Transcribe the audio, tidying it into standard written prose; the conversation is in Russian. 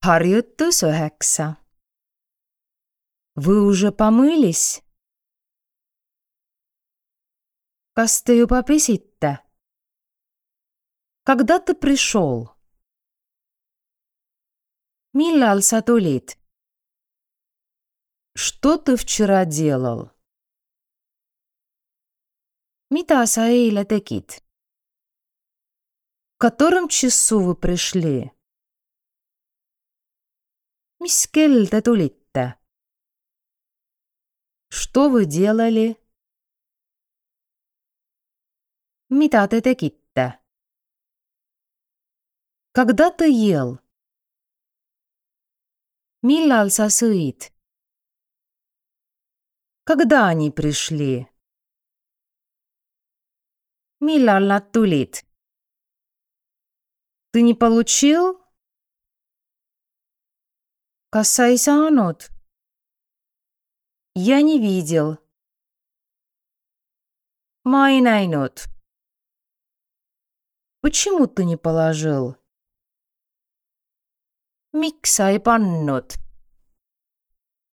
Harjutus 9. Вы уже помылись? Kas te juba pesite? Когда ты пришел? Millal sa tulid? Что ты вчера делал? Mida sa eile tegid? В котором часу вы пришли? Mis kell te tulite? Что вы делали? Mida te tegite? Когда ты ел? Millal sa sõid? Когда они пришли? Millal nad tulid? Ты не получил? Kas sa ei saanud? Я не видел. Ma ei näinud. Почему ты не положил? Miks sa ei pannud?